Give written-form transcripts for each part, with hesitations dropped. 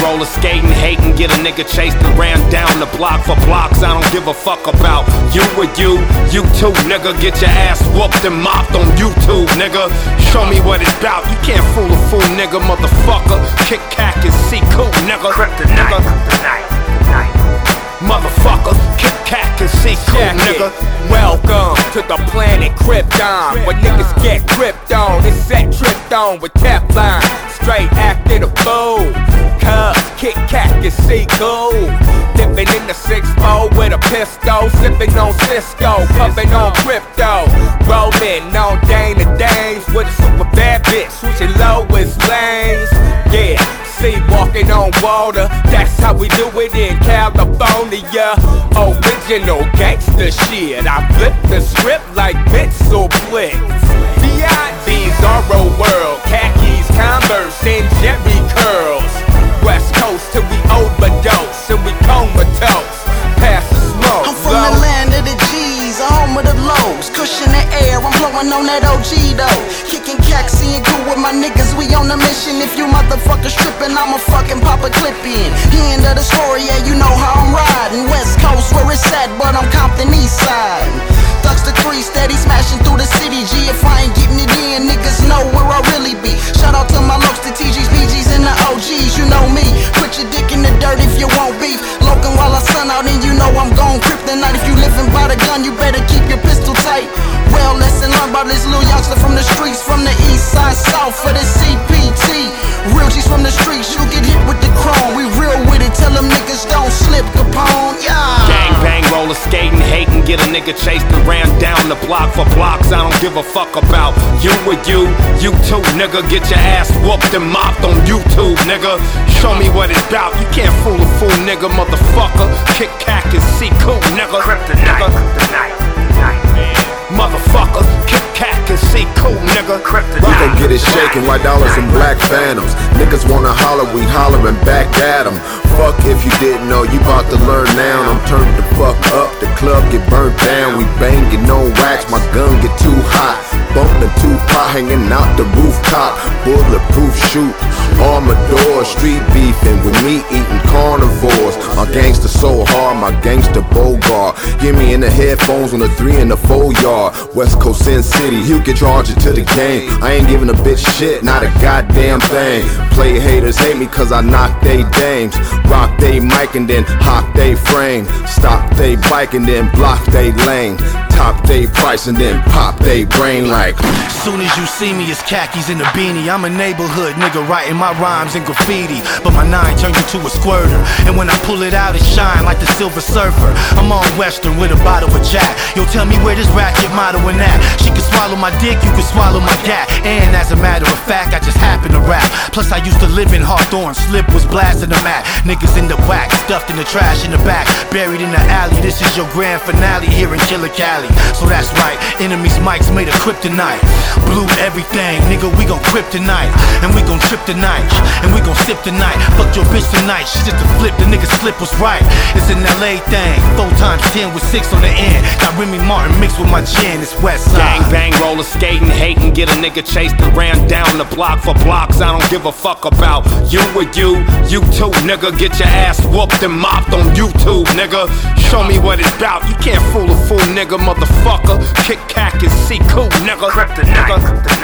roller skating, hating, get a nigga chased and ran down the block for blocks. I don't give a fuck about you or you too, nigga. Get your ass whooped and mopped on YouTube, nigga. Show me what it's about. You can't fool a fool, nigga, motherfucker. Kick cack and see cool, nigga. Kryptonite, motherfucker. Kick cack and see cool, nigga. Welcome to the planet Krypton, where niggas get gripped on. It's set tripped on with Teflon, straight after the fool. Cuz Kit Kat can see cool. Dipping in the 6-4 with a pistol, sipping on Cisco, puffing on crypto, rolling on Dana Dames with a super bad bitch, switching lowest lanes. Yeah, see walking on water, that's how we do it in California. Original gangster shit, I flip the script like bits or blitz. Bizarro world, khakis, Converse, and Jerry curls. West Coast till we overdose and we comatose. Pass the smoke. I'm from the land of the G's, home of the lows. Cushion the air, I'm blowing on that OG though. Kicking cacks, seeing cool with my niggas, we on a mission. If you motherfuckers trippin', I'ma fucking pop a clip in. End of the story, yeah, you know how I'm riding. West Coast where it's at, but I'm Compton East Side. Thugs to 3, steady smashing through the city. G, if I ain't getting it in, niggas know where I really be. Shout out to my lokes, the TGs, BGs, and the OGs. You know me, put your dick in the dirt if you want beef. Logan while I sun out, and you know I'm gon' kryptonite. If you living by the gun, you better keep your pistol tight. Well, lesson learned by this little youngster from the streets, from the east side, south for the CPT. Real G's from the streets, you get hit with the chrome. We real with it, tell them niggas don't slip, Capone, yeah. Gang bang, roller skating, hating, get a nigga chased and ran down the block for blocks. I don't give a fuck about you or you too, nigga. Get your ass whooped and mopped on YouTube, nigga. Show me what it's about. You can't fool a fool, nigga, motherfucker. Kick cack and see cool, nigga. Kryptonite, motherfucker. Kick cack and see cool, nigga. We gon' get it shaking, white dollars and black phantoms. Niggas wanna holler, we hollering back at them. Fuck if you didn't know, you about to learn now. I'm turned the fuck up, the club get burnt down. We bangin' on wax, my gun get too hot. Bumpin' Tupac hanging out the rooftop. Bulletproof shoot, armor doors, street beefing with me eating carnivores. My gangster so hard, my gangster Bogart. Hear me in the headphones on the 3 and the 4 yard. West Coast Sin City, you can charge it to the game. I ain't giving a bitch shit, not a goddamn thing. Play haters hate me cause I knock they dames. Rock they mic and then hawk they frame. Stop they bike and then block they lane. Top they price and then pop they brain like. Soon as you see me, it's khakis in a beanie. I'm a neighborhood nigga writing my rhymes in graffiti, but my 9 turned into a squirter. And when I pull it out, it shine like the Silver Surfer. I'm on Western with a bottle of Jack. Yo, tell me where this racket modeling at. She can swallow my dick, you can swallow my gat. And as a matter of fact, I just happen to rap. Plus I used to live in Hawthorne, Slip was blasting the mat. Niggas in the whack, stuffed in the trash in the back, buried in the alley. This is your grand finale here in Killer Cali. So that's right, enemies mics made a kryptonite. Blew everything, nigga, we gon' kryptonite. And we gon' trip tonight, and we gon' sip tonight. Fuck your bitch tonight, she just a flip, the nigga slip was right. It's an LA thing, 4 times 10 with 6 on the end. Got Remy Martin mixed with my gin, it's West Side. Gang bang, roller skating, hating, get a nigga chased and ran down the block for blocks. I don't give a fuck about you or you too, nigga. Get your ass whooped and mopped on YouTube, nigga. Show me what it's about. You can't fool a fool, nigga, motherfucker. Kick cack and see cool, nigga. Kryptonite,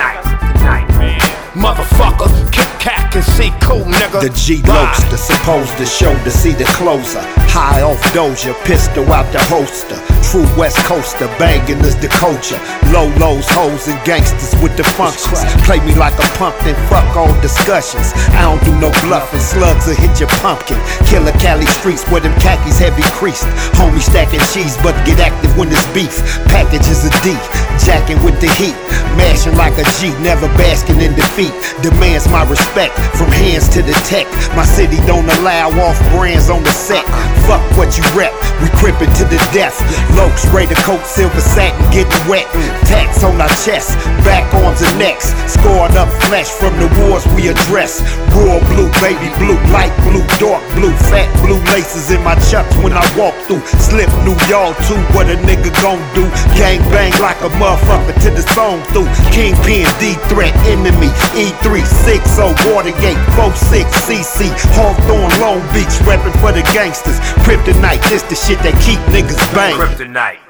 motherfucker. Kick cack and see cool, nigga. The G-Lokes, the supposed to show to see the closer. High off Doja, pistol out the holster. True West Coaster, banging is the culture. Low-lows, hoes, and gangsters with the functions. Play me like a pumpkin, fuck all discussions. I don't do no bluffing, slugs will hit your pumpkin. Killer Cali streets where them khakis heavy creased. Homie stacking cheese, but get active when it's beef. Packages a D, jacking with the heat. Mashing like a G, never basking in defeat. Demands my respect, from hands to the tech. My city don't allow off brands on the set. Fuck what you rep, we crippin' to the death. Lokes, Raider coat, silver satin, getting wet. Tats on our chest, back arms and necks. Scored up flesh from the wars we address. Royal blue, baby blue, light blue, dark blue. Fat blue laces in my chucks when I walk through. Slip New York too, what a nigga gon' do? Gang bang like a mother. motherfucker till the song through. Kingpin, D-Threat, Enemy, E360, Watergate, 46cc, Hawthorne, Long Beach, reppin' for the gangsters. Kryptonite, this the shit that keep niggas bang. Kryptonite.